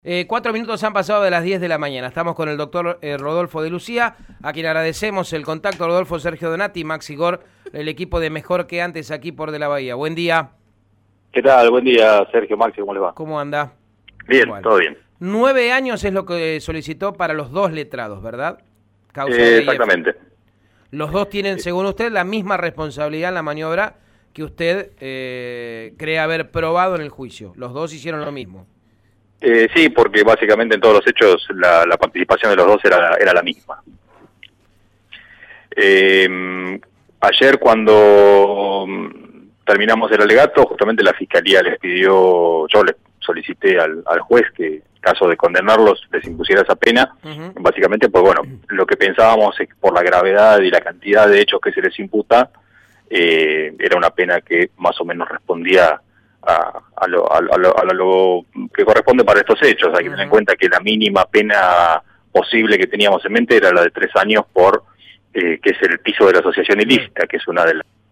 4 minutos han pasado de las 10 de la mañana. Estamos con el doctor Rodolfo de Lucía, a quien agradecemos el contacto. Rodolfo, Sergio Donati, Max Igor, el equipo de Mejor que Antes aquí por De la Bahía. Buen día. ¿Qué tal? Buen día, Sergio, Maxi, ¿cómo le va? ¿Cómo anda? Bien, Bueno, todo bien. 9 años es lo que solicitó para los dos letrados, ¿verdad? Exactamente. Los dos tienen, según usted, la misma responsabilidad en la maniobra que usted cree haber probado en el juicio. Los dos hicieron lo mismo. Sí, porque básicamente en todos los hechos la participación de los dos era la misma. Ayer cuando terminamos el alegato, justamente la Fiscalía les pidió, yo le solicité al juez que en caso de condenarlos les impusiera esa pena, básicamente pues bueno, lo que pensábamos es que por la gravedad y la cantidad de hechos que se les imputa, era una pena que más o menos respondía a lo que corresponde para estos hechos. Hay que tener en cuenta que la mínima pena posible que teníamos en mente era la de 3 años por que es el piso de la asociación ilícita, que es una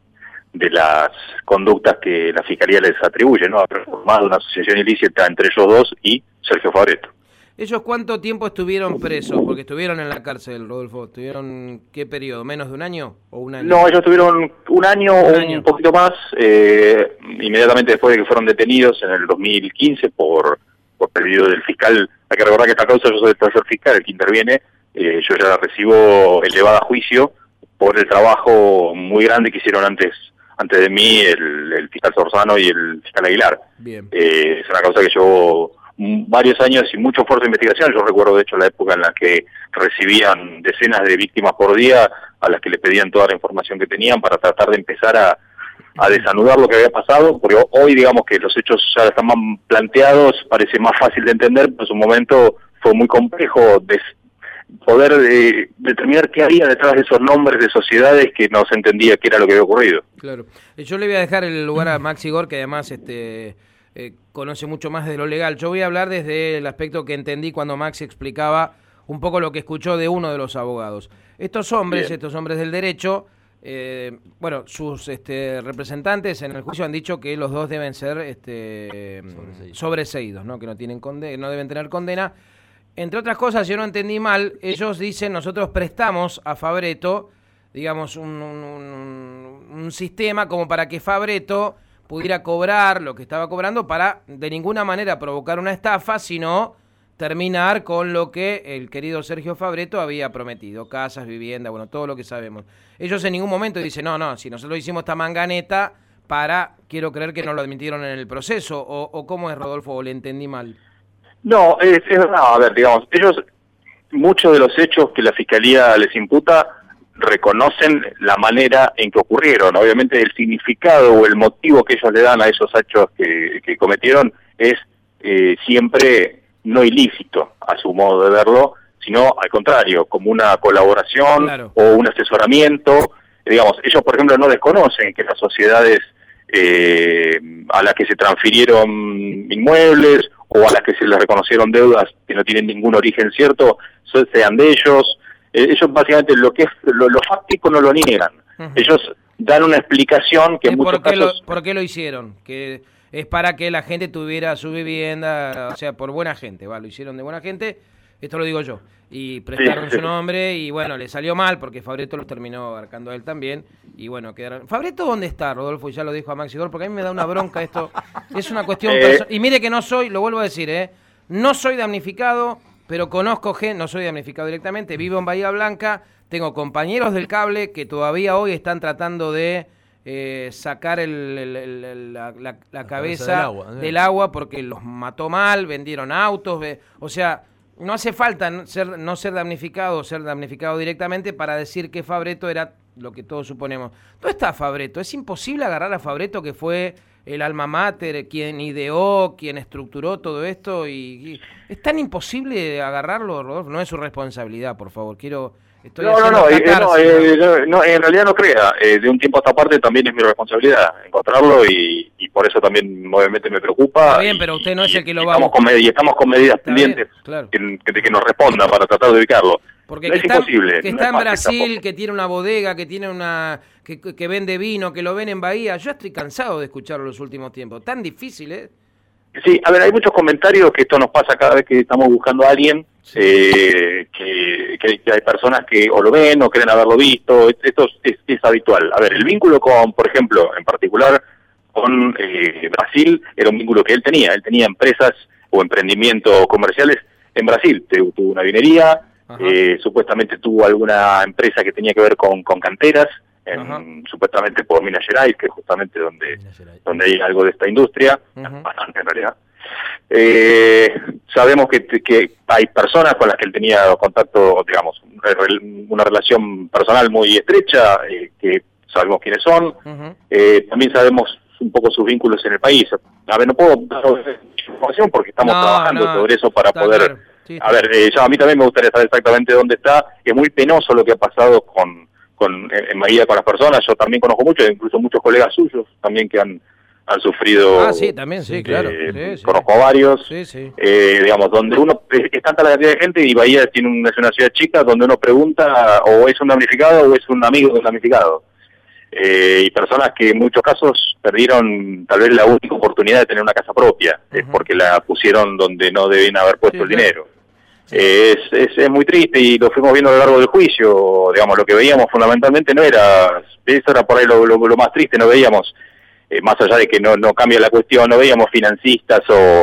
de las conductas que la Fiscalía les atribuye, ¿no? Haber formado una asociación ilícita entre ellos dos y Sergio Fabretto. ¿Ellos cuánto tiempo estuvieron presos? Porque estuvieron en la cárcel, Rodolfo. ¿Estuvieron qué periodo? ¿Menos de un año o un año? No, ellos tuvieron un año o un poquito más, inmediatamente después de que fueron detenidos en el 2015 por pedido del fiscal. Hay que recordar que esta causa, yo soy el tercer fiscal, el que interviene, yo ya la recibo elevada a juicio por el trabajo muy grande que hicieron antes de mí el fiscal Sorzano y el fiscal Aguilar. Bien. Es una causa que llevó varios años y mucho esfuerzo de investigación. Yo recuerdo de hecho la época en la que recibían decenas de víctimas por día a las que le pedían toda la información que tenían para tratar de empezar a desanudar lo que había pasado, porque hoy digamos que los hechos ya están más planteados, parece más fácil de entender, pero en su momento fue muy complejo poder determinar qué había detrás de esos nombres de sociedades que no se entendía qué era lo que había ocurrido. Claro. Yo le voy a dejar el lugar a Max Igor, que además conoce mucho más de lo legal. Yo voy a hablar desde el aspecto que entendí cuando Max explicaba un poco lo que escuchó de uno de los abogados. Estos hombres del derecho, bueno, sus representantes en el juicio han dicho que los dos deben ser sobreseídos, ¿no? Que no tienen no deben tener condena. Entre otras cosas, yo no entendí mal, ellos dicen, nosotros prestamos a Fabretto, digamos, un sistema como para que Fabretto pudiera cobrar lo que estaba cobrando para de ninguna manera provocar una estafa, sino terminar con lo que el querido Sergio Fabretto había prometido, casas, vivienda, bueno, todo lo que sabemos. Ellos en ningún momento dicen, no, si nosotros hicimos esta manganeta quiero creer que no lo admitieron en el proceso, o ¿cómo es, Rodolfo, o le entendí mal? No, es verdad, a ver, digamos, muchos de los hechos que la Fiscalía les imputa reconocen la manera en que ocurrieron. Obviamente el significado o el motivo que ellos le dan a esos hechos que cometieron es siempre no ilícito, a su modo de verlo, sino al contrario, como una colaboración, claro, o un asesoramiento. Digamos, ellos, por ejemplo, no desconocen que las sociedades a las que se transfirieron inmuebles o a las que se les reconocieron deudas que no tienen ningún origen cierto, sean de ellos. Ellos básicamente lo que es lo fáctico no lo niegan. Ellos dan una explicación que en muchos casos... ¿Por qué lo hicieron? Que es para que la gente tuviera su vivienda, o sea, por buena gente, lo hicieron de buena gente, esto lo digo yo, y prestaron su nombre, y bueno, le salió mal porque Fabretto los terminó abarcando a él también, y bueno, quedaron... ¿Fabretto dónde está, Rodolfo? Y ya lo dijo a Max Igor, porque a mí me da una bronca esto, es una cuestión personal, y mire que no soy, lo vuelvo a decir, no soy damnificado, pero conozco gente, no soy damnificado directamente, vivo en Bahía Blanca, tengo compañeros del cable que todavía hoy están tratando de sacar la cabeza del agua porque los mató mal, vendieron autos, o sea, no hace falta no ser damnificado directamente para decir que Fabretto era lo que todos suponemos. ¿Dónde está Fabretto? Es imposible agarrar a Fabretto, que fue el alma mater, quien ideó, quien estructuró todo esto, y es tan imposible agarrarlo, Rodolfo. No es su responsabilidad, por favor, No, en realidad no crea. De un tiempo a esta parte también es mi responsabilidad encontrarlo y por eso también obviamente me preocupa. Está bien, pero usted no es el que lo va a buscar. Estamos con medidas pendientes, claro, de que nos responda para tratar de ubicarlo. Porque no es imposible. Que está en Brasil, que tiene una bodega, que tiene que vende vino, que lo ven en Bahía. Yo estoy cansado de escucharlo los últimos tiempos. Tan difícil, ¿eh? Sí, a ver, hay muchos comentarios que esto nos pasa cada vez que estamos buscando a alguien, Sí. que hay personas que o lo ven o creen haberlo visto, esto es habitual. A ver, el vínculo con, por ejemplo, en particular con Brasil, era un vínculo que él tenía empresas o emprendimientos comerciales en Brasil, tuvo una vinería, supuestamente tuvo alguna empresa que tenía que ver con canteras, supuestamente por Minas Gerais, que es justamente donde hay algo de esta industria, bastante en realidad. Sabemos que hay personas con las que él tenía contacto, digamos, una relación personal muy estrecha, que sabemos quiénes son. También sabemos un poco sus vínculos en el país. A ver, no puedo dar información porque estamos trabajando sobre eso para poder... Claro. Sí, a ver, a mí también me gustaría saber exactamente dónde está. Es muy penoso lo que ha pasado en Bahía con las personas. Yo también conozco muchos, incluso muchos colegas suyos también que han sufrido. Sí, también, sí, claro. Conozco varios. Sí. Digamos, donde uno, es tanta la cantidad de gente, y Bahía es una ciudad chica donde uno pregunta o es un damnificado o es un amigo de un damnificado. Y personas que en muchos casos perdieron tal vez la única oportunidad de tener una casa propia, porque la pusieron donde no deben haber puesto el dinero. Es muy triste, y lo fuimos viendo a lo largo del juicio. Digamos, lo que veíamos fundamentalmente no era, eso era por ahí lo más triste, no veíamos, más allá de que no cambia la cuestión, no veíamos financistas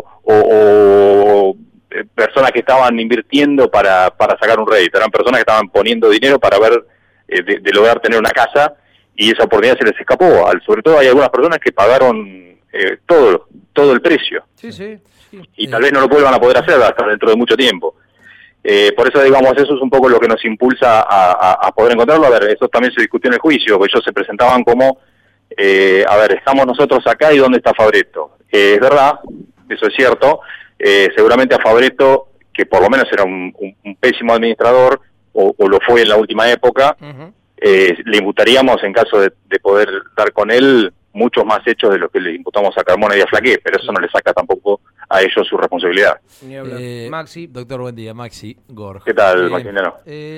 o personas que estaban invirtiendo para sacar un rédito, eran personas que estaban poniendo dinero para ver de lograr tener una casa, y esa oportunidad se les escapó. Sobre todo hay algunas personas que pagaron todo el precio. Sí. Y tal vez no lo vuelvan a poder hacer hasta dentro de mucho tiempo. Por eso, digamos, eso es un poco lo que nos impulsa a poder encontrarlo. A ver, eso también se discutió en el juicio, porque ellos se presentaban como, a ver, estamos nosotros acá y ¿dónde está Fabretto? Es verdad, eso es cierto. Seguramente a Fabretto, que por lo menos era un pésimo administrador, o lo fue en la última época, le imputaríamos, en caso de poder dar con él, muchos más hechos de los que le imputamos a Carmona y a Flaqué, pero eso no le saca tampoco a ellos su responsabilidad. Maxi. Doctor, buen día. Maxi Gorg. ¿Qué tal, Maximiliano?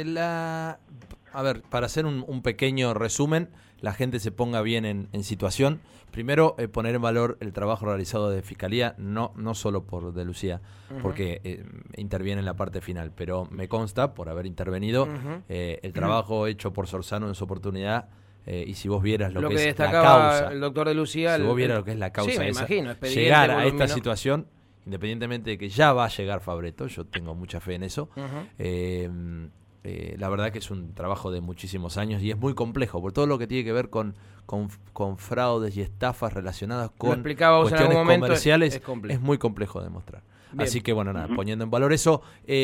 A ver, para hacer un pequeño resumen, la gente se ponga bien en situación. Primero, poner en valor el trabajo realizado de Fiscalía, no solo por De Lucía, porque interviene en la parte final, pero me consta, por haber intervenido, el trabajo hecho por Sorzano en su oportunidad. Y si vos vieras lo que es la causa, el doctor De Lucía, si vos vieras lo que es la causa, sí, me imagino, llegar a esta situación, independientemente de que ya va a llegar Fabretto, yo tengo mucha fe en eso, la verdad que es un trabajo de muchísimos años y es muy complejo, por todo lo que tiene que ver con fraudes y estafas relacionadas con cuestiones comerciales, es muy complejo de demostrar. Bien. Así que bueno, nada, poniendo en valor eso,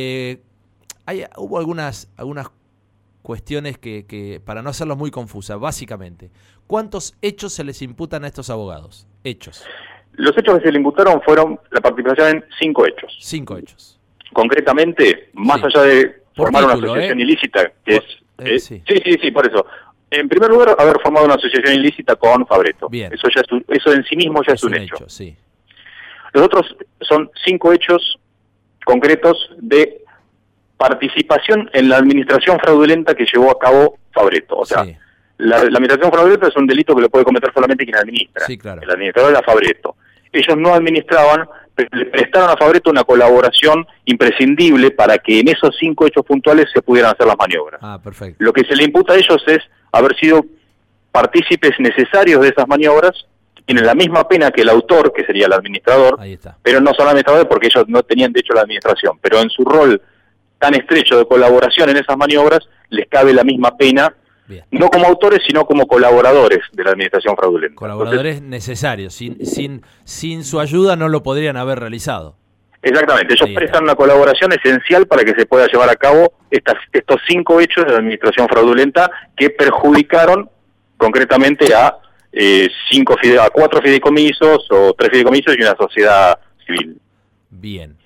hubo algunas cuestiones que para no hacerlo muy confusa, básicamente, ¿cuántos hechos se les imputan a estos abogados? Hechos. Los hechos que se le imputaron fueron la participación en 5 hechos. 5 hechos. Concretamente, más allá de formar una asociación ilícita, que sí, por eso. En primer lugar, haber formado una asociación ilícita con Fabretto. Bien. Eso en sí mismo ya es un hecho. Sí. Los otros son 5 hechos concretos de participación en la administración fraudulenta que llevó a cabo Fabretto. O sea, la administración fraudulenta es un delito que lo puede cometer solamente quien administra. Sí, claro. El administrador era Fabretto. Ellos no administraban, pero le prestaron a Fabretto una colaboración imprescindible para que en esos 5 hechos puntuales se pudieran hacer las maniobras. Perfecto. Lo que se le imputa a ellos es haber sido partícipes necesarios de esas maniobras. Tienen la misma pena que el autor, que sería el administrador. Ahí está. Pero no son administradores porque ellos no tenían de hecho la administración, pero en su rol tan estrecho de colaboración en esas maniobras, les cabe la misma pena. Bien. No como autores, sino como colaboradores de la administración fraudulenta. Colaboradores necesarios, sin su ayuda no lo podrían haber realizado. Exactamente, ellos prestan una colaboración esencial para que se pueda llevar a cabo estos 5 hechos de la administración fraudulenta que perjudicaron concretamente a 4 fideicomisos o 3 fideicomisos y una sociedad civil. Bien.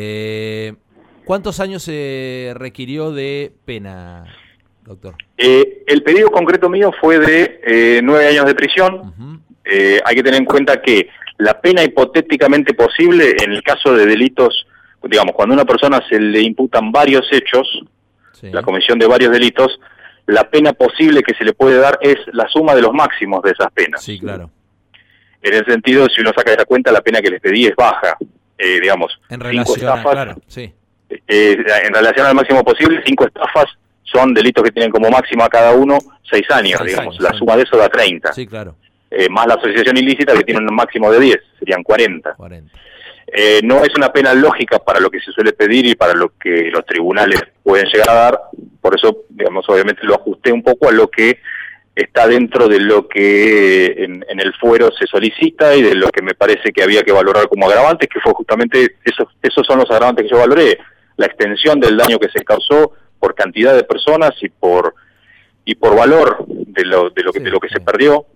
¿Cuántos años se requirió de pena, doctor? El pedido concreto mío fue de 9 años de prisión. Hay que tener en cuenta que la pena hipotéticamente posible en el caso de delitos, digamos, cuando a una persona se le imputan varios hechos, la comisión de varios delitos, la pena posible que se le puede dar es la suma de los máximos de esas penas. Sí, claro. En ese sentido, si uno saca esa cuenta, la pena que les pedí es baja, digamos. En relación, 5 estafas, claro, sí. En relación al máximo posible, 5 estafas son delitos que tienen como máximo a cada uno 6 años, 6 digamos. años, La suma de eso da 30. Sí, claro. Más la asociación ilícita, que tiene un máximo de 10, serían 40. 40. No es una pena lógica para lo que se suele pedir y para lo que los tribunales pueden llegar a dar, por eso, digamos, obviamente lo ajusté un poco a lo que está dentro de lo que en el fuero se solicita y de lo que me parece que había que valorar como agravantes, que fue justamente, esos son los agravantes que yo valoré, la extensión del daño que se causó por cantidad de personas y por valor de lo que se perdió,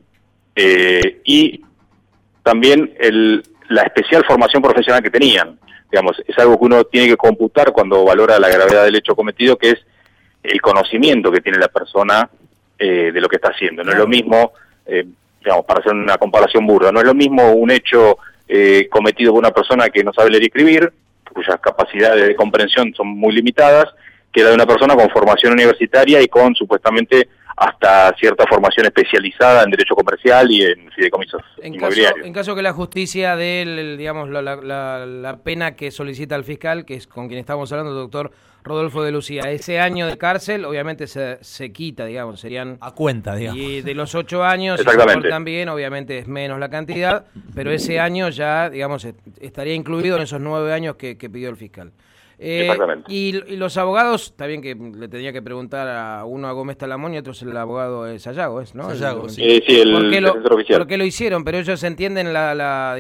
y también la especial formación profesional que tenían. Digamos, es algo que uno tiene que computar cuando valora la gravedad del hecho cometido, que es el conocimiento que tiene la persona de lo que está haciendo. No es lo mismo, digamos, para hacer una comparación burda, no es lo mismo un hecho cometido por una persona que no sabe leer y escribir, cuyas capacidades de comprensión son muy limitadas, que la de una persona con formación universitaria y con supuestamente hasta cierta formación especializada en derecho comercial y en fideicomisos inmobiliarios. En caso que la justicia dé, digamos, la pena que solicita el fiscal, que es con quien estamos hablando, el doctor Rodolfo de Lucía, ese año de cárcel obviamente se quita, digamos, serían... A cuenta, digamos. Y de los 8 años, si se portan bien, obviamente es menos la cantidad, pero ese año ya, digamos, estaría incluido en esos 9 años que pidió el fiscal. Exactamente. Y los abogados, está bien que le tenía que preguntar a uno a Gómez Talamón y otro es el abogado de Sayago, ¿no? Sayago, sí, el defensor oficial. ¿Por qué lo hicieron? Pero ellos entienden la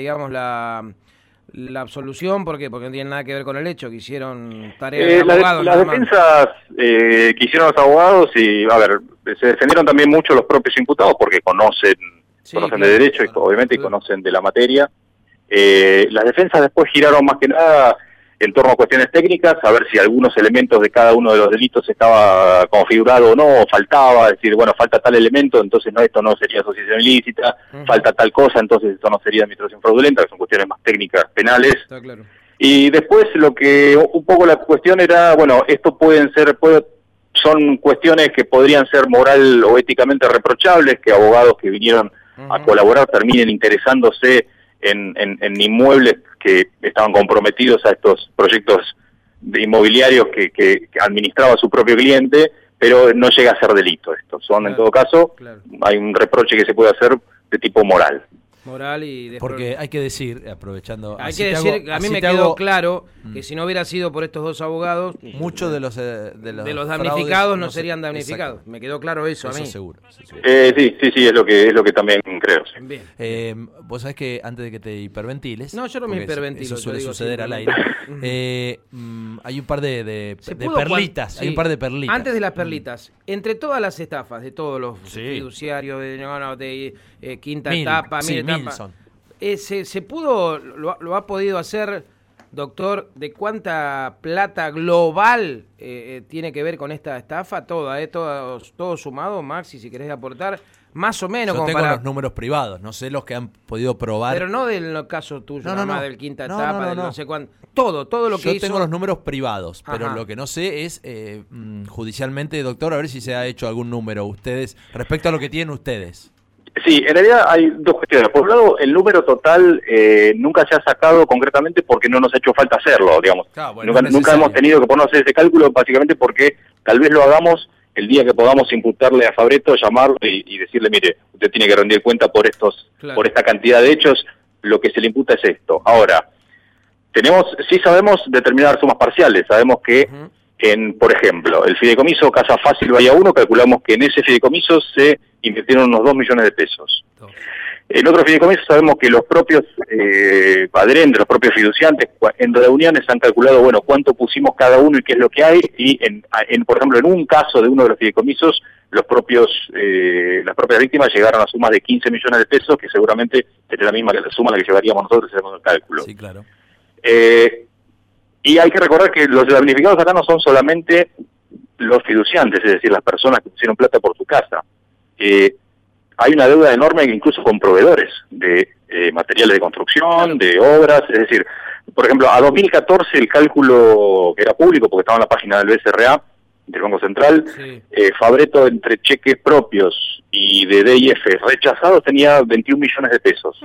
absolución, ¿por qué? Porque no tienen nada que ver con el hecho, que hicieron tareas de abogados. Las defensas que hicieron los abogados, y a ver, se defendieron también mucho los propios imputados porque conocen de derecho y obviamente y conocen de la materia. Las defensas después giraron más que nada en torno a cuestiones técnicas, a ver si algunos elementos de cada uno de los delitos estaba configurado o no, o faltaba, decir, bueno, falta tal elemento, entonces no, esto no sería asociación ilícita, falta tal cosa, entonces esto no sería administración fraudulenta, que son cuestiones más técnicas penales. Está claro. Y después lo que un poco la cuestión era, bueno, esto son cuestiones que podrían ser moral o éticamente reprochables, que abogados que vinieron a colaborar terminen interesándose en inmuebles que estaban comprometidos a estos proyectos inmobiliarios que administraba su propio cliente, pero no llega a ser delito esto. En todo caso, hay un reproche que se puede hacer de tipo moral. Porque hay que decir, aprovechando... a mí me quedó claro que si no hubiera sido por estos dos abogados, muchos de los damnificados no serían damnificados. Exacto. Me quedó claro eso a mí. Seguro. Sí, es lo que también creo. Sí. Bien. Vos sabés que antes de que te hiperventiles... No, yo no me hiperventilo. Eso suele suceder al aire. Hay un par de perlitas. Hay un par de perlitas. Antes de las perlitas, entre todas las estafas de todos los fiduciarios de quinta etapa, se pudo, lo ha podido hacer, doctor, de cuánta plata global tiene que ver con esta estafa, todo sumado, Maxi, si querés aportar, más o menos. Yo tengo los números privados, no sé los que han podido probar. Pero no del caso tuyo, no, del quinta etapa, del no sé cuánto, todo lo que hizo. Yo tengo los números privados, pero lo que no sé es judicialmente, doctor, a ver si se ha hecho algún número ustedes, respecto a lo que tienen ustedes. Sí, en realidad hay dos cuestiones. Por un lado, el número total nunca se ha sacado concretamente porque no nos ha hecho falta hacerlo, digamos. Nunca hemos tenido que ponernos ese cálculo, básicamente porque tal vez lo hagamos el día que podamos imputarle a Fabretto, llamarlo y decirle, mire, usted tiene que rendir cuenta por esta cantidad de hechos, lo que se le imputa es esto. Ahora, sí sabemos determinar sumas parciales, sabemos que por ejemplo, el fideicomiso Casa Fácil Bahía 1, calculamos que en ese fideicomiso se invirtieron unos 2 millones de pesos. En otro fideicomiso sabemos que los propios adherentes, los propios fiduciantes, en reuniones han calculado, bueno, cuánto pusimos cada uno y qué es lo que hay, y por ejemplo, en un caso de uno de los fideicomisos, las propias víctimas llegaron a sumas de 15 millones de pesos, que seguramente sería la misma suma a la que llevaríamos nosotros si hacemos el cálculo. Sí, claro. Y hay que recordar que los damnificados acá no son solamente los fiduciantes, es decir, las personas que pusieron plata por su casa. Hay una deuda enorme incluso con proveedores de materiales de construcción, de obras, es decir, por ejemplo, a 2014 el cálculo que era público, porque estaba en la página del BSRA, del Banco Central, sí. Fabretto, entre cheques propios y de DIF rechazados, tenía 21 millones de pesos.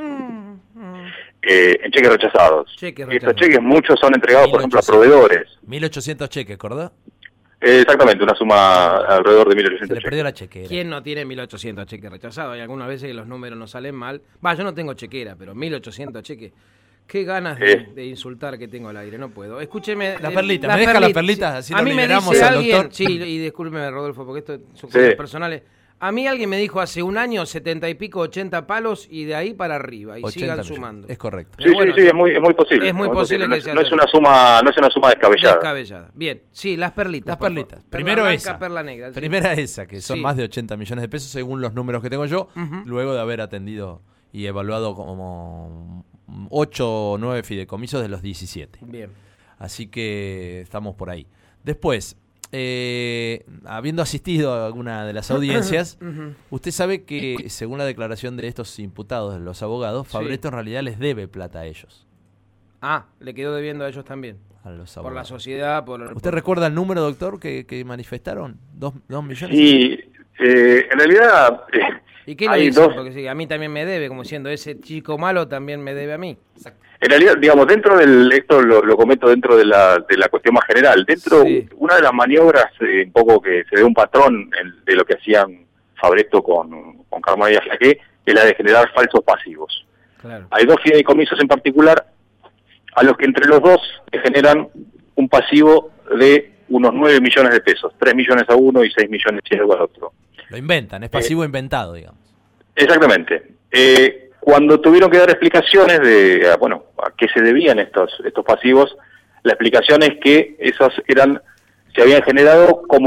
En cheques rechazados. Estos cheques muchos son entregados, 1800, por ejemplo, a proveedores. 1.800 cheques, ¿acordás? Exactamente, una suma alrededor de 1.800 cheques. Perdió la chequera. ¿Quién no tiene 1.800 cheques rechazados? Hay algunas veces que los números no salen mal. Yo no tengo chequera, pero 1.800 cheques. Qué ganas de insultar que tengo al aire, no puedo. Escúcheme. La perlita, ¿me deja la perlita? Así a mí me dice alguien, sí, y discúlpeme, Rodolfo, porque esto son cosas personales. A mí alguien me dijo hace un año 70 y pico, 80 palos y de ahí para arriba y sigan sumando. Es correcto. Sí, bueno, sí, es muy posible. Es muy posible que sea. No es una suma descabellada. Bien, sí, las perlitas. Las perlitas. Primero blanca, esa. Perla negra. Sí. Primera esa, que son más de 80 millones de pesos según los números que tengo yo, luego de haber atendido y evaluado como 8 o 9 fideicomisos de los 17. Bien. Así que estamos por ahí. Después, habiendo asistido a alguna de las audiencias, usted sabe que, según la declaración de estos imputados, de los abogados, Fabretto en realidad les debe plata a ellos. Le quedó debiendo a ellos también. A los abogados. Por la sociedad, ¿Usted recuerda el número, doctor, que manifestaron? ¿2 millones? Sí, en realidad... ¿Y qué le dicen? Porque sí, a mí también me debe, como siendo ese chico malo también me debe a mí. Exacto. En realidad, digamos, dentro esto lo comento dentro de la cuestión más general, una de las maniobras, un poco que se ve un patrón de lo que hacían Fabretto con Carmona y Aflaque, es la de generar falsos pasivos. Claro. Hay 2 fideicomisos en particular, a los que entre los dos le generan un pasivo de unos 9 millones de pesos, 3 millones a uno y 6 millones y algo al otro. Lo inventan, es pasivo inventado, digamos. Exactamente. Cuando tuvieron que dar explicaciones de, a qué se debían estos pasivos, la explicación es que esos se habían generado como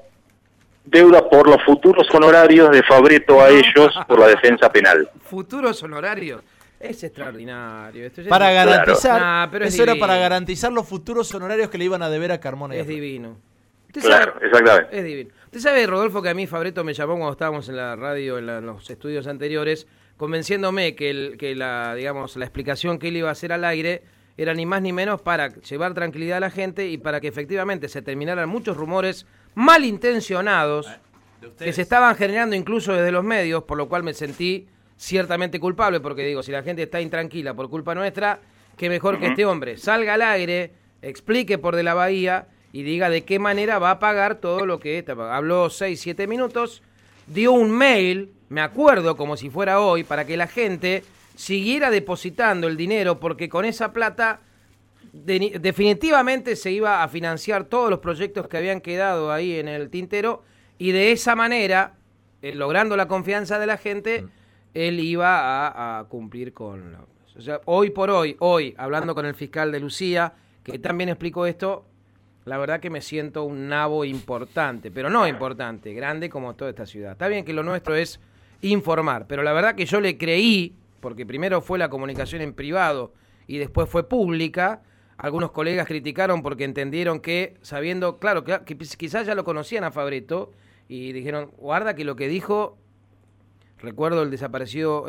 deuda por los futuros honorarios de Fabretto a ellos por la defensa penal. ¿Futuros honorarios? Es extraordinario. Esto para garantizar, eso era para garantizar los futuros honorarios que le iban a deber a Carmona. Es divino. Claro, exactamente. Es divino. Usted sabe, Rodolfo, que a mí Fabretto me llamó cuando estábamos en la radio, en los estudios anteriores, convenciéndome que la explicación que él iba a hacer al aire era ni más ni menos para llevar tranquilidad a la gente y para que efectivamente se terminaran muchos rumores malintencionados que se estaban generando incluso desde los medios, por lo cual me sentí ciertamente culpable, porque digo, si la gente está intranquila por culpa nuestra, qué mejor que este hombre salga al aire, explique por de la Bahía y diga de qué manera va a pagar todo lo que habló 6-7 minutos, dio un mail, me acuerdo como si fuera hoy, para que la gente siguiera depositando el dinero, porque con esa plata definitivamente se iba a financiar todos los proyectos que habían quedado ahí en el tintero, y de esa manera, logrando la confianza de la gente, él iba a cumplir con... O sea, hoy por hoy, hablando con el fiscal de Lucía, que también explicó esto, la verdad que me siento un nabo importante, pero no importante, grande como toda esta ciudad. Está bien que lo nuestro es informar, pero la verdad que yo le creí, porque primero fue la comunicación en privado y después fue pública. Algunos colegas criticaron porque entendieron que, sabiendo, claro, que quizás ya lo conocían a Fabretto, y dijeron, guarda que lo que dijo, recuerdo el desaparecido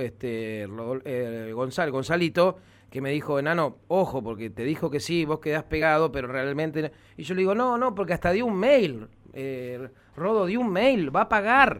Gonzalito, que me dijo, enano, ojo, porque te dijo que sí, vos quedás pegado, pero realmente... Y yo le digo, no, porque hasta dio un mail, Rodo dio un mail, va a pagar,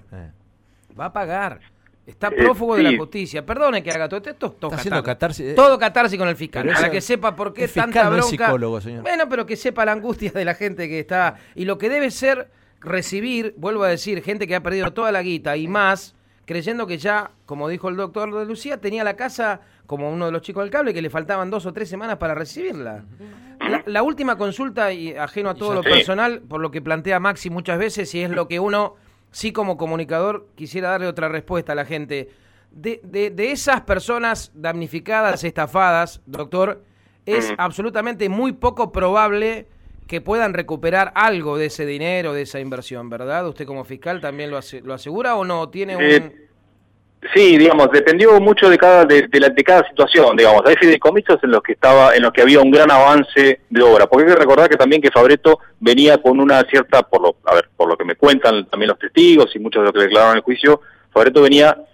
está prófugo de la justicia. Perdone que haga todo esto, todo catarsis con el fiscal, para que sepa por qué tanta bronca. No es psicólogo, señor. Bueno, pero que sepa la angustia de la gente que está, y lo que debe ser recibir, vuelvo a decir, gente que ha perdido toda la guita y más, creyendo que ya, como dijo el doctor de Lucía, tenía la casa como uno de los chicos del cable, que le faltaban 2 o 3 semanas para recibirla. La última consulta, y ajeno a todo lo personal, por lo que plantea Maxi muchas veces, y es lo que uno, sí como comunicador, quisiera darle otra respuesta a la gente. De esas personas damnificadas, estafadas, doctor, es absolutamente muy poco probable que puedan recuperar algo de ese dinero, de esa inversión, ¿verdad? ¿Usted como fiscal también lo asegura o no? ¿Tiene un...? Sí, digamos, dependió mucho de cada situación, digamos. Hay fideicomisos en los que había un gran avance de obra, porque hay que recordar que también que Fabretto venía con una cierta, por lo que me cuentan también los testigos y muchos de los que declararon en el juicio, Fabretto venía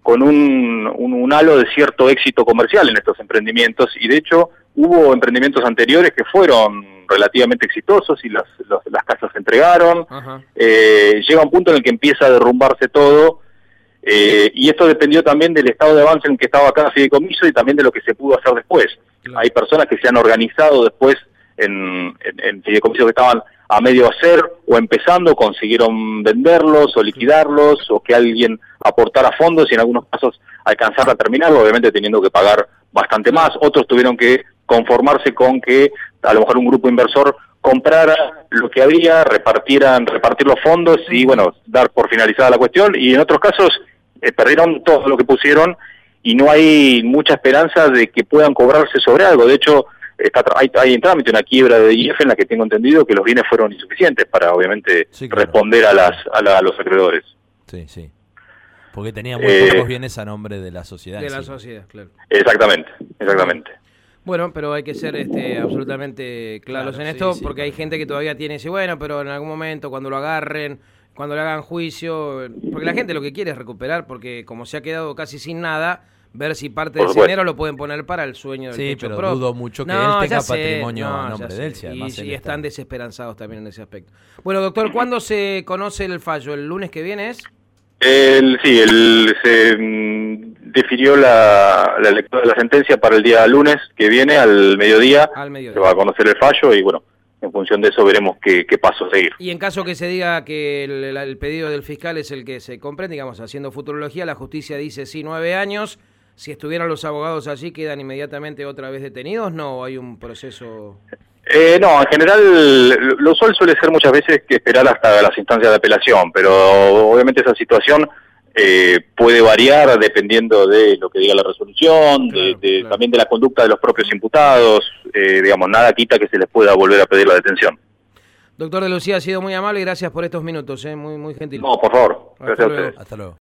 con un halo de cierto éxito comercial en estos emprendimientos, y de hecho hubo emprendimientos anteriores que fueron relativamente exitosos y las casas se entregaron. Llega un punto en el que empieza a derrumbarse todo, y esto dependió también del estado de avance en el que estaba cada fideicomiso y también de lo que se pudo hacer después. Claro. Hay personas que se han organizado después en fideicomisos que estaban a medio hacer o empezando, consiguieron venderlos o liquidarlos, o que alguien aportara fondos y en algunos casos alcanzar a terminarlo, obviamente teniendo que pagar bastante más. Otros tuvieron que conformarse con que a lo mejor un grupo inversor comprara lo que había, repartir los fondos y bueno, dar por finalizada la cuestión, y en otros casos perdieron todo lo que pusieron y no hay mucha esperanza de que puedan cobrarse sobre algo. De hecho, hay en trámite una quiebra de IF en la que tengo entendido que los bienes fueron insuficientes para obviamente responder a los acreedores. Sí. Porque tenía muy pocos bienes a nombre de la sociedad. De la sociedad, claro. Exactamente. Bueno, pero hay que ser absolutamente claros en esto, porque hay gente que todavía dice, bueno, pero en algún momento cuando lo agarren, cuando le hagan juicio, porque la gente lo que quiere es recuperar, porque como se ha quedado casi sin nada, ver si parte de ese dinero lo pueden poner para el sueño del techo pero propio. dudo mucho que él tenga patrimonio a nombre de él. Y están desesperanzados también en ese aspecto. Bueno, doctor, ¿cuándo se conoce el fallo? ¿El lunes que viene es? Se definió la lectura de la sentencia para el día lunes que viene, al mediodía. Se va a conocer el fallo y bueno, en función de eso veremos qué paso seguir. Y en caso que se diga que el pedido del fiscal es el que se comprende, digamos, haciendo futurología, la justicia dice sí, 9 años. Si estuvieran los abogados allí, ¿quedan inmediatamente otra vez detenidos? ¿No hay un proceso...? No, en general lo usual suele ser muchas veces que esperar hasta las instancias de apelación, pero obviamente esa situación puede variar dependiendo de lo que diga la resolución, también de la conducta de los propios imputados. Digamos, nada quita que se les pueda volver a pedir la detención. Doctor de Lucía, ha sido muy amable y gracias por estos minutos, muy gentil. No, por favor. Gracias a ustedes. Hasta luego.